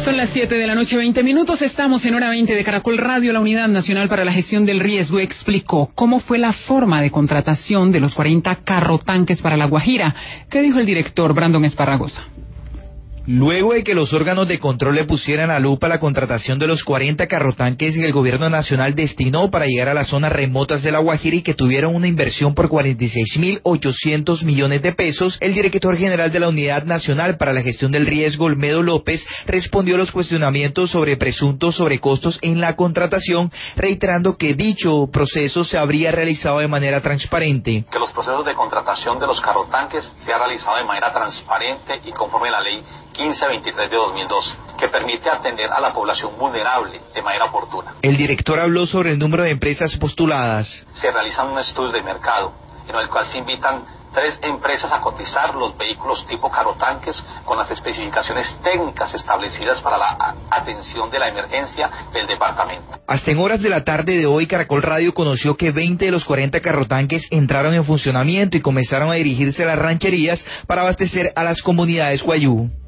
Son las 7 de la noche, 20 minutos. Estamos en hora 20 de Caracol Radio. La Unidad Nacional para la Gestión del Riesgo explicó cómo fue la forma de contratación de los 40 carrotanques para La Guajira. ¿Qué dijo el director Brandon Esparragosa? Luego de que los órganos de control le pusieran a lupa la contratación de los 40 carrotanques que el gobierno nacional destinó para llegar a las zonas remotas de La Guajira y que tuvieron una inversión por 46.800 millones de pesos, el director general de la Unidad Nacional para la Gestión del Riesgo, Olmedo López, respondió a los cuestionamientos sobre presuntos sobrecostos en la contratación, reiterando que dicho proceso se habría realizado de manera transparente. Que los procesos de contratación de los carrotanques se ha realizado de manera transparente y conforme a la ley 1523 de 2002, que permite atender a la población vulnerable de manera oportuna. El director habló sobre el número de empresas postuladas. Se realizan unos estudios de mercado, en el cual se invitan 3 empresas a cotizar los vehículos tipo carrotanques con las especificaciones técnicas establecidas para la atención de la emergencia del departamento. Hasta en horas de la tarde de hoy, Caracol Radio conoció que 20 de los 40 carrotanques entraron en funcionamiento y comenzaron a dirigirse a las rancherías para abastecer a las comunidades Guayú.